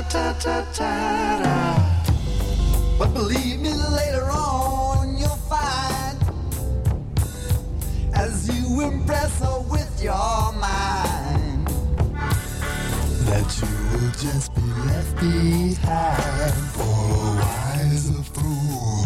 But believe me, later on you'll find, as you impress her with your mind, that you will just be left behind for a wiser fool.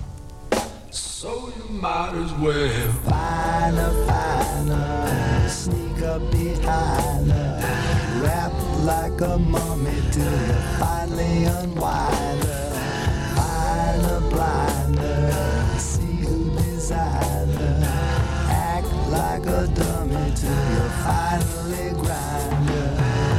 So you might as well find her, sneak up behind her, wrap like a mummy till you finally unwind her. Find her, blind her, see who designed her, act like a dummy till you finally grind her.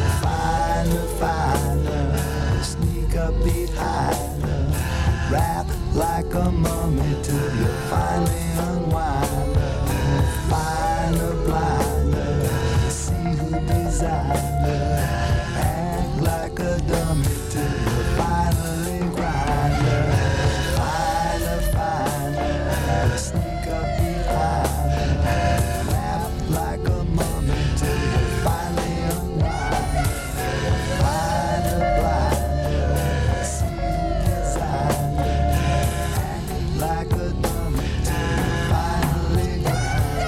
Find her, sneak up behind her, wrap like a mummy till you finally unwind her. Find her, blind her, see who designed her, act like a dummy till you finally grind her. Find her, sneak up behind her, wrap like a mummy till you finally unwind her. Find her, blind her, see who designed her, act like a dummy till you finally grind her.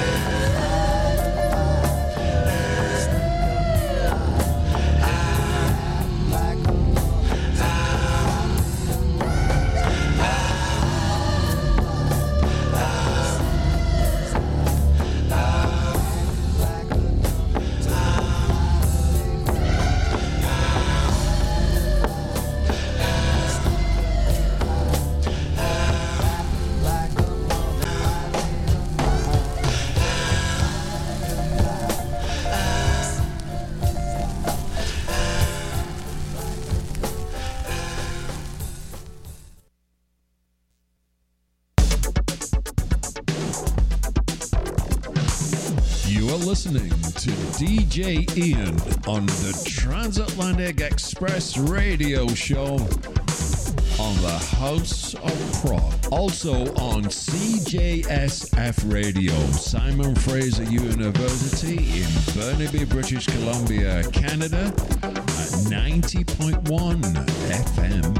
Listening to DJ Ian on the Transatlantic Express radio show on the House of Prog. Also on CJSF Radio, Simon Fraser University in Burnaby, British Columbia, Canada at 90.1 FM.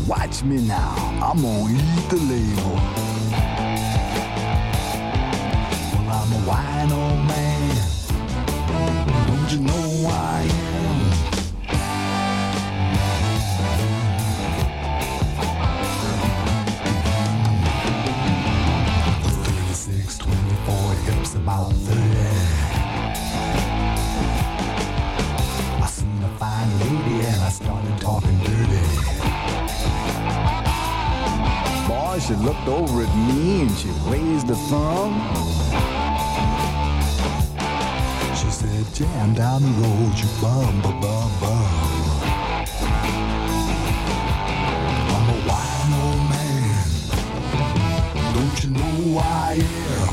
Watch me now, I'm gonna eat the label. Well, I'm a wino man. Don't you know who I am? 36, 24, hips about 30. I seen a fine lady and I started talking dirty. Boy, she looked over at me and she raised a thumb. She said, jam down the road, you bum, bum, bum, bum. I'm a wild old man. Don't you know who I am?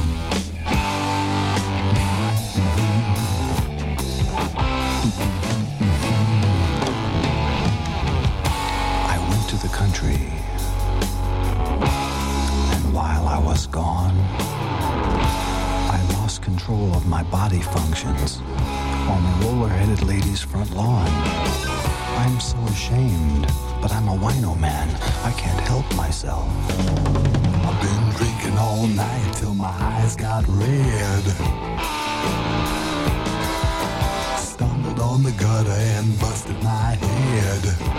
I went to the country. While I was gone, I lost control of my body functions on the roller-headed lady's front lawn. I'm so ashamed, but I'm a wino man. I can't help myself. I've been drinking all night till my eyes got red. Stumbled on the gutter and busted my head.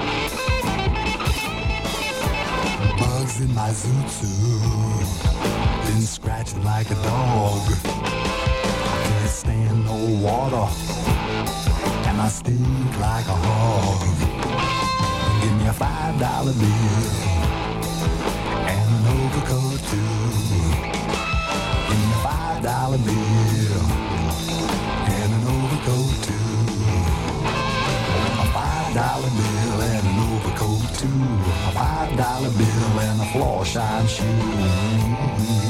Bugs in my zoot suit, been scratching like a dog. I can't stand no water, and I stink like a hog. Give me a $5 bill and an overcoat too. Give me a $5 bill and an overcoat too. A $5 bill and an overcoat too. A $5 bill and a floor shine shoe.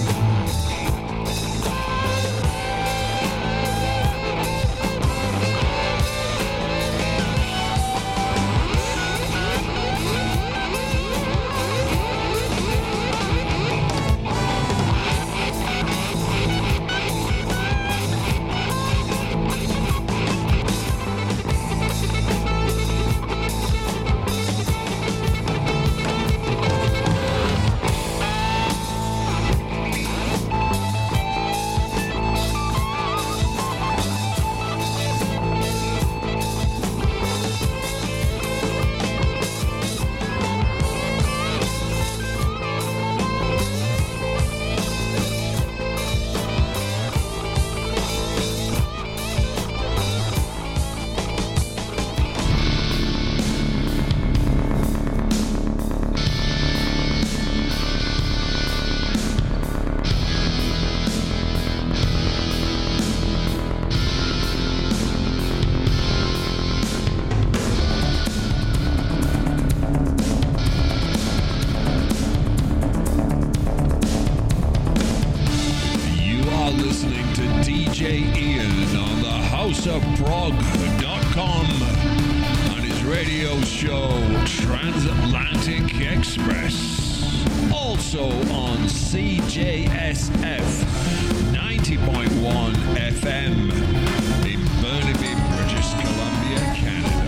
HouseOfProg.com on his radio show Transatlantic Express. Also on CJSF 90.1 FM in Burnaby, British Columbia, Canada.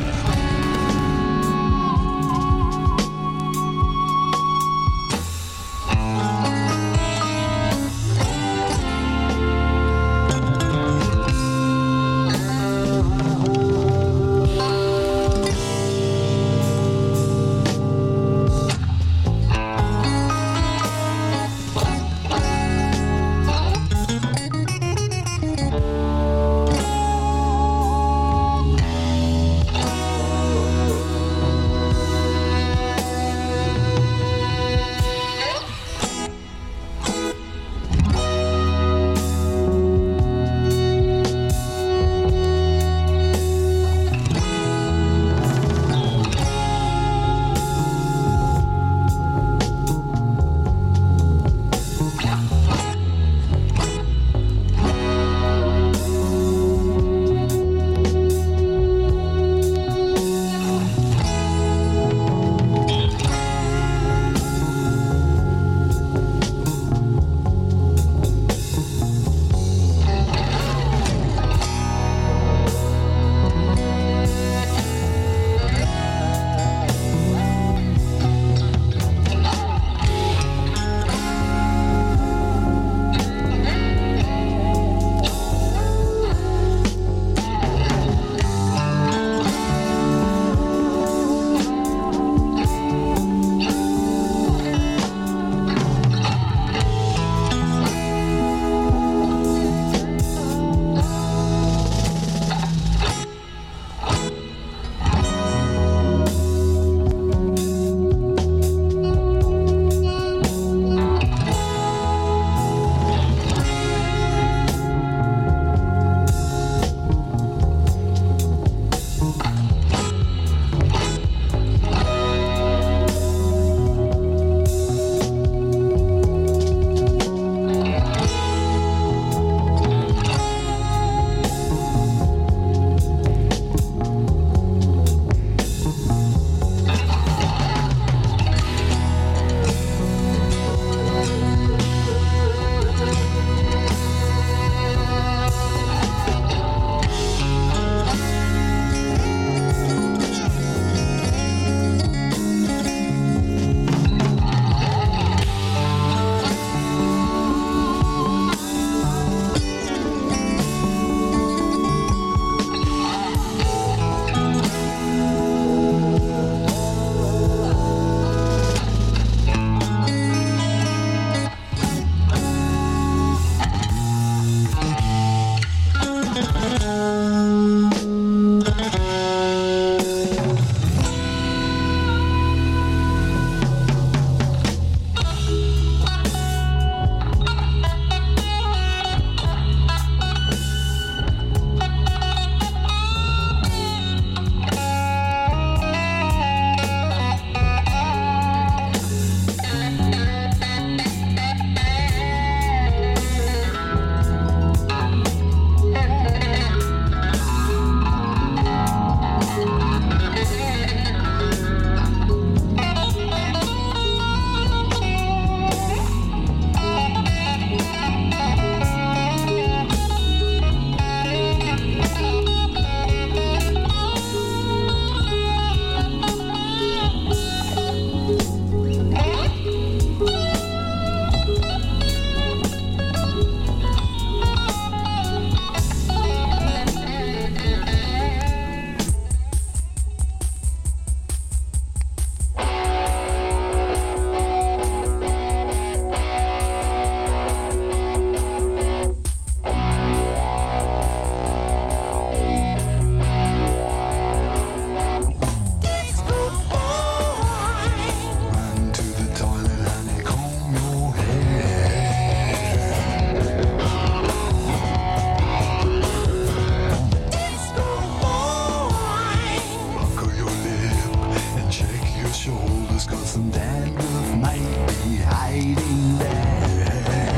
some dandruff might be hiding there.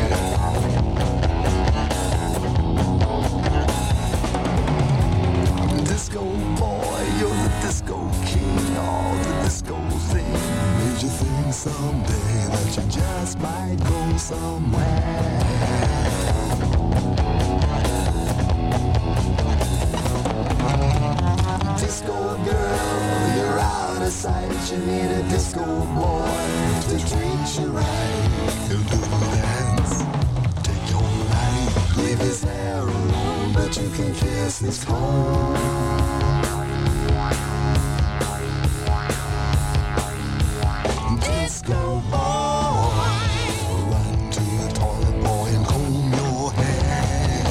Disco boy, you're the disco king. All the disco thing made you think someday that you just might go somewhere. Disco girl, you're out of sight. You need a disco boy to treat you right. He'll do the dance, take your life, leave his hair alone, but you can kiss his comb. Disco boy, run to the toilet boy and comb your hair.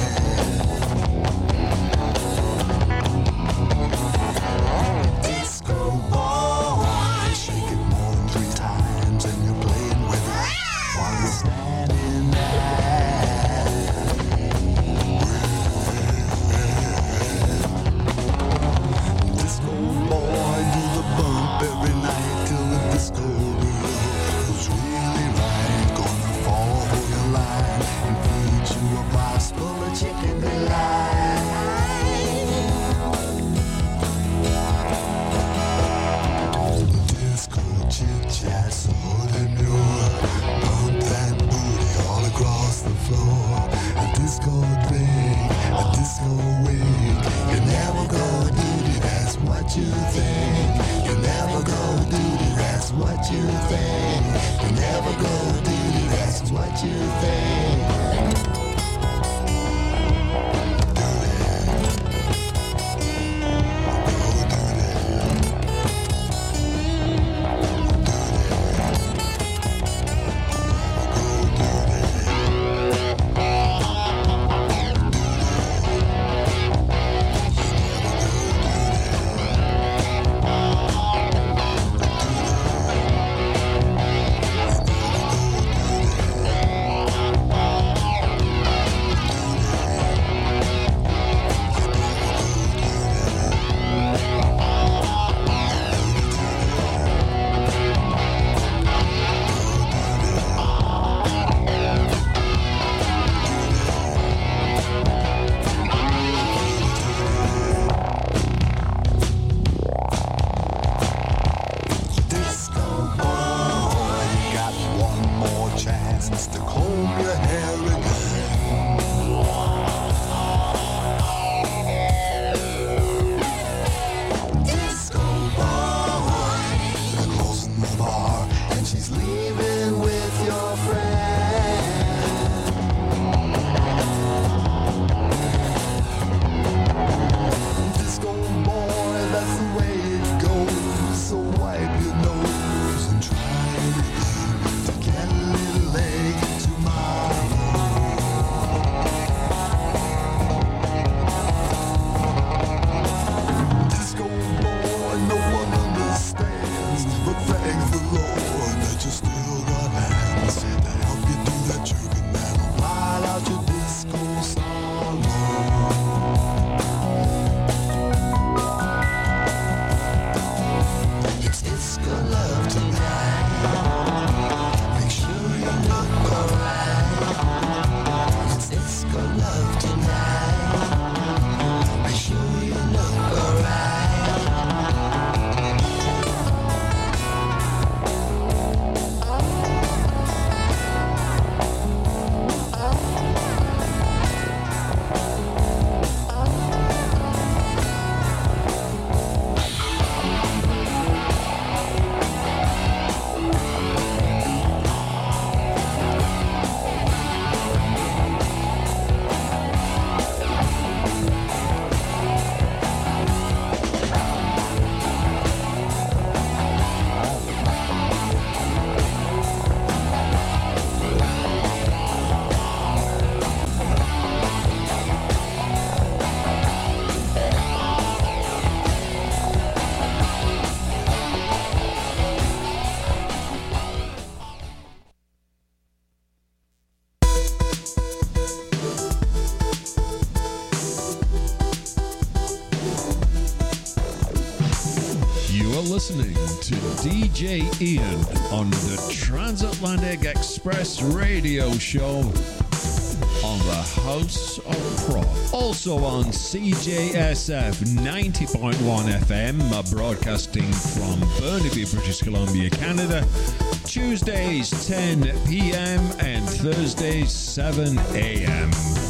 Disco boy, shake it more than 3 times and you're playing with it while you're standing there. Disco boy, do the bump every night till the disco girl who's really right gonna fall for your line and feed you a box full of chicken delight. Disco chit-chat so demure, bump that booty all across the floor. A disco drink, a disco wig. You never go duty, that's what you think. You never go duty, that's what you think. You never go duty, that's what you think. But thank the Lord that you still got listening to DJ Ian on the Transatlantic Express radio show on the House of Prog. Also on CJSF 90.1 FM, broadcasting from Burnaby, British Columbia, Canada. Tuesdays 10 p.m. and Thursdays 7 a.m.